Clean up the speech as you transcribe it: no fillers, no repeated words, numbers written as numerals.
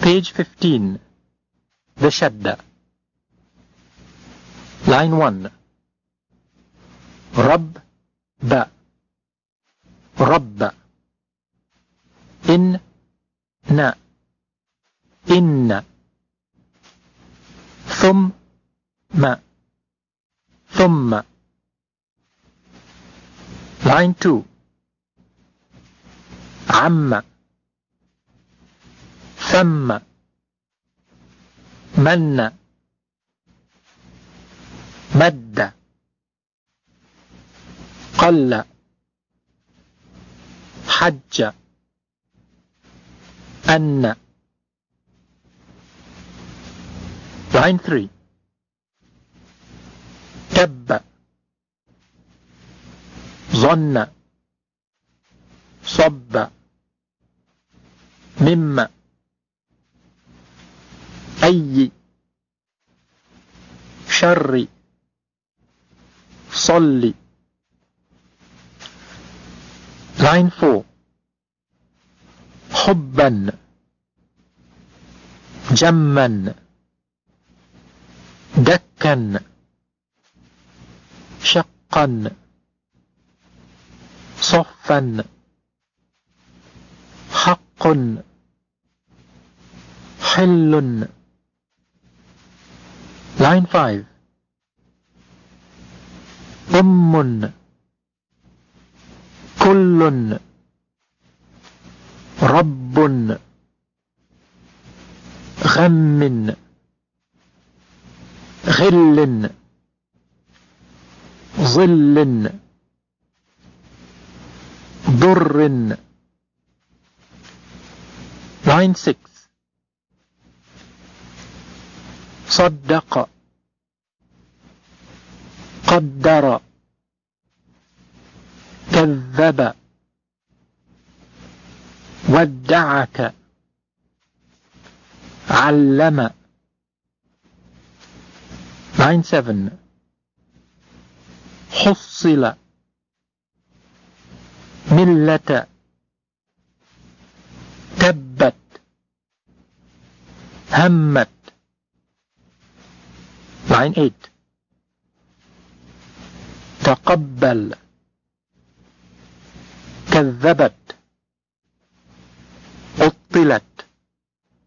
Page 15. The Shadda. Line 1. Rabb, ba. Rabba. In, na. Inna. Thum, ma. Thumma. Line 2. Amma. ثم من مد قل حج أن. Line 3. تب ظن صب مما أي شر صل. Line 4. حبا جما دكا شقا صفا حق حل. Line 5. كل رب غم غل ظل ضر. Line 6. صدق قدر كذب ودعك علم. Line 7. حصل ملة تبت همت. Line 8. تقبل كذبت عطلت.